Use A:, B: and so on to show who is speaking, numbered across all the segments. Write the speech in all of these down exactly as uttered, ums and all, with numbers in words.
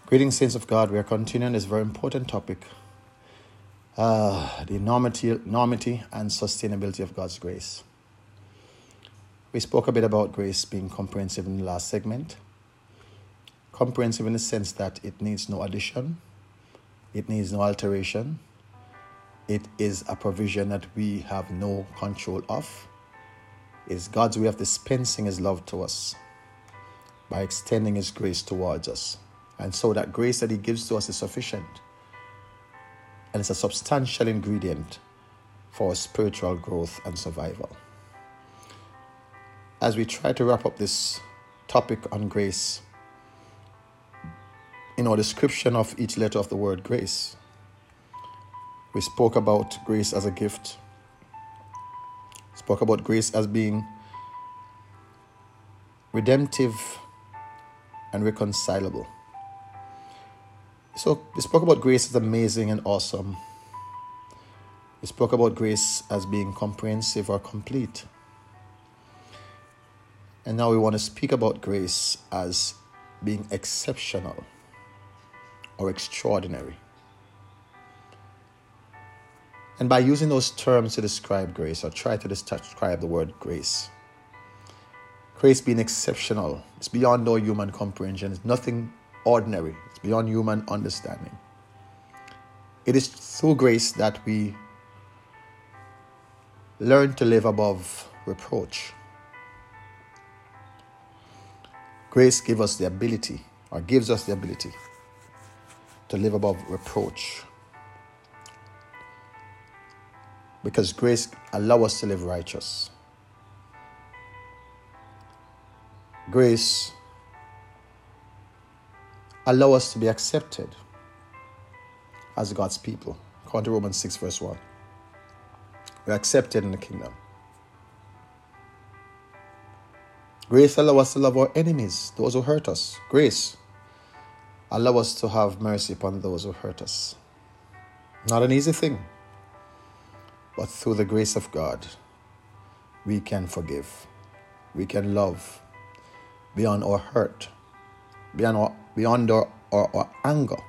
A: Greetings, saints of God. We are continuing this very important topic, uh, the enormity, enormity and sustainability of God's grace. We spoke a bit about grace being comprehensive in the last segment. Comprehensive in the sense that it needs no addition, it needs no alteration, it is a provision that we have no control of. It's God's way of dispensing His love to us by extending His grace towards us. And so that grace that He gives to us is sufficient. And it's a substantial ingredient for spiritual growth and survival. As we try to wrap up this topic on grace, in our description of each letter of the word grace, we spoke about grace as a gift. Spoke about grace as being redemptive and reconcilable. So we spoke about grace as amazing and awesome. We spoke about grace as being comprehensive or complete. And now we want to speak about grace as being exceptional or extraordinary. And by using those terms to describe grace, or try to describe the word grace, grace being exceptional, it's beyond our human comprehension. It's nothing ordinary. It's beyond human understanding. It is through grace that we learn to live above reproach. Grace gives us the ability, or gives us the ability, to live above reproach. Because grace allows us to live righteous. Grace allows us to be accepted as God's people. According to Romans six verse one. We're accepted in the kingdom. Grace allows us to love our enemies, those who hurt us. Grace allows us to have mercy upon those who hurt us. Not an easy thing. But through the grace of God, we can forgive. We can love beyond our hurt, beyond our, beyond our, our, our anger,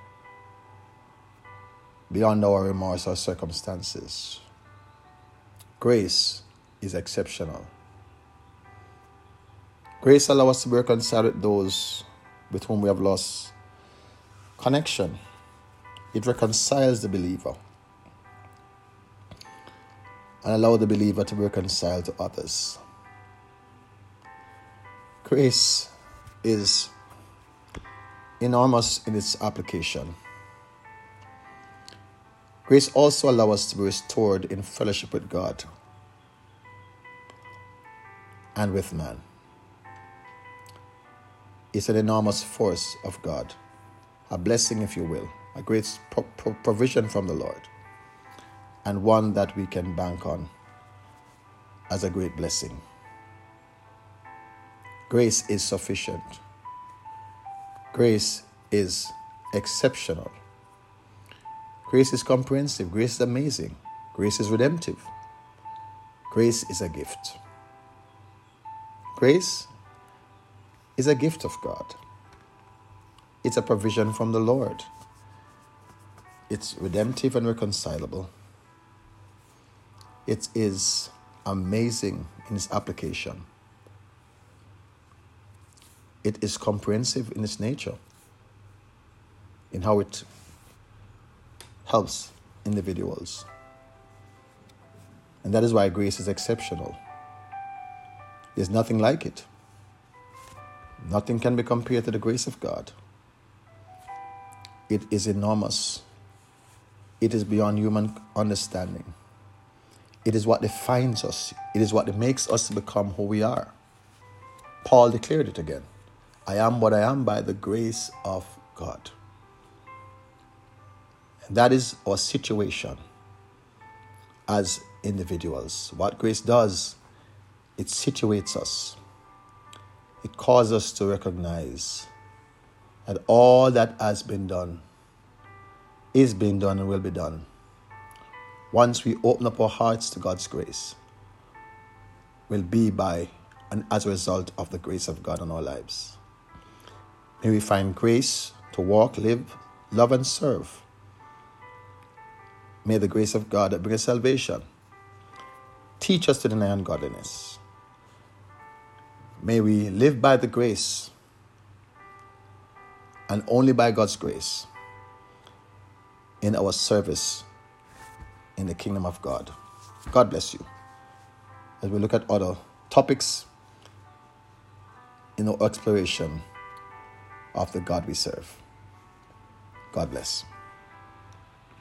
A: beyond our remorse or circumstances. Grace is exceptional. Grace allows us to be reconciled with those with whom we have lost connection. It reconciles the believer and allows the believer to be reconciled to others. Grace is enormous in its application. Grace also allows us to be restored in fellowship with God and with man. It's an enormous force of God, a blessing, if you will, a great pro- pro- provision from the Lord, and one that we can bank on as a great blessing. Grace is sufficient. Grace is exceptional. Grace is comprehensive. Grace is amazing. Grace is redemptive. Grace is a gift. Grace is a gift of God. It's a provision from the Lord. It's redemptive and reconcilable. It is amazing in its application. It is comprehensive in its nature, in how it helps individuals. And that is why grace is exceptional. There's nothing like it. Nothing can be compared to the grace of God. It is enormous. It is beyond human understanding. It is what defines us. It is what makes us become who we are. Paul declared it again. I am what I am by the grace of God. And that is our situation as individuals. What grace does, it situates us. It causes us to recognize that all that has been done is being done and will be done once we open up our hearts to God's grace, will be by and as a result of the grace of God in our lives. May we find grace to walk, live, love, and serve. May the grace of God that brings salvation teach us to deny ungodliness. May we live by the grace and only by God's grace in our service in the kingdom of God. God bless you. As we look at other topics in our exploration of the God we serve. God bless.